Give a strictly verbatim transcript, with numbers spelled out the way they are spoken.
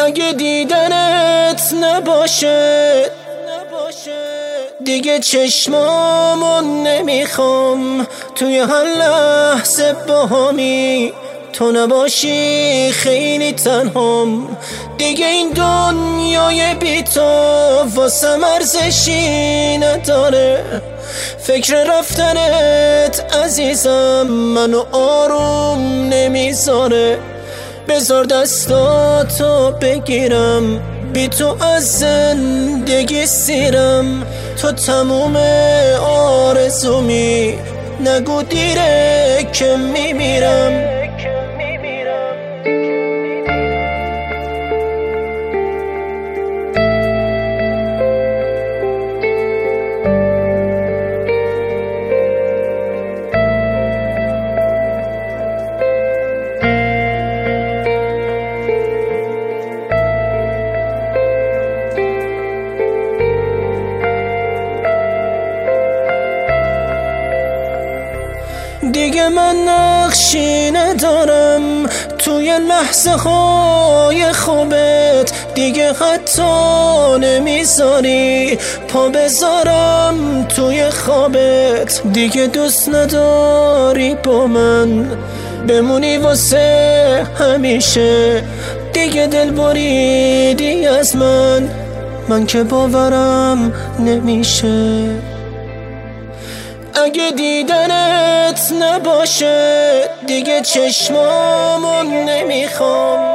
اگه دیدنت نباشه دیگه چشمامون نمیخوام، توی هر لحظه با همی تو نباشی خیلی تنهام. دیگه این دنیای بی تو واسم ارزشی نداره، فکر رفتنت عزیزم منو آروم نمیذاره. بذار دستاتو بگیرم، بی تو از زندگی سیرم، تو تموم آرزومی، نگو دیره که میمیرم. دیگه من نقشی ندارم توی لحظه های خوبت، دیگه حتی نمیذاری پا بذارم توی خوابت. دیگه دوست نداری با من بمونی واسه همیشه، دیگه دل بریدی از من، من که باورم نمیشه. اگه دیدنت نباشه دیگه چشمامون نمیخوام،